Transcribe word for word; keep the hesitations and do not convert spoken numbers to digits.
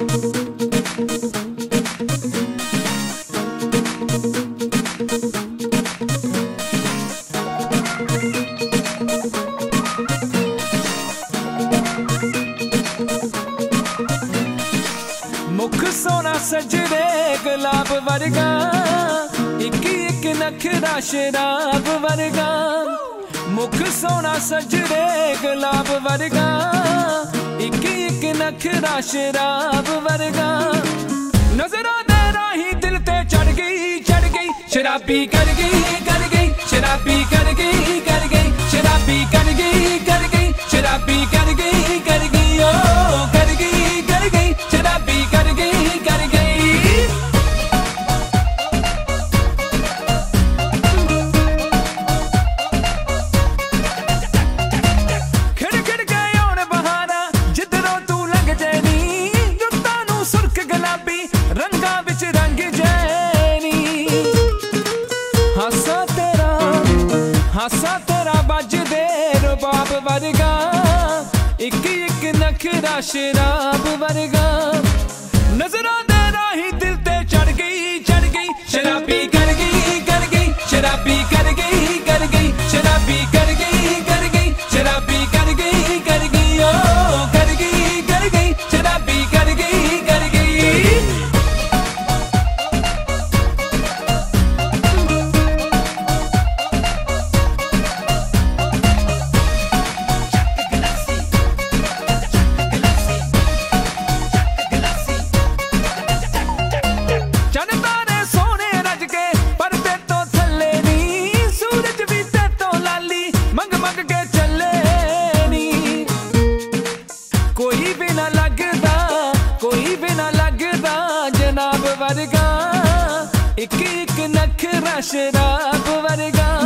मुख सोना सजरे गुलाब वर्गा एक एक नखरा शराब वर्गा मुख सोना सजरे गुलाब वर्गा एक एक नखरा शराब वर्गा नजरों दे राही दिल ते चढ़ गई चढ़ गई शराबी कर गई कर गई शराबी कर गई कर गई शराबी कर गई कर गई शराबी कर गई कर गई ओ कर गई कर गई शराबी कर गई कर गई खिड़ खिड़ के आउण बहारा जिधरों तू लंघ जैनी रुत्तां नूं सुर्ख गुलाबी रंगां विच रंग जैनी हासा तेरा हासा तेरा बजदे रुबाब वर्गा एक एक नखरा शराब वर्गा नजरों दे राही दिल ते चढ़ गई चढ़ गई शराबी कर गई कर गई शराबी कर गई कर गई शराबी कर गई कर गई शराबी कर गई कर गई ओ कर गई कर गई शराबी कर गई कर गई कोई भी ना लगदा कोई भी ना लगदा जनाब वर्गा एक एक नखरा शराब वर्गा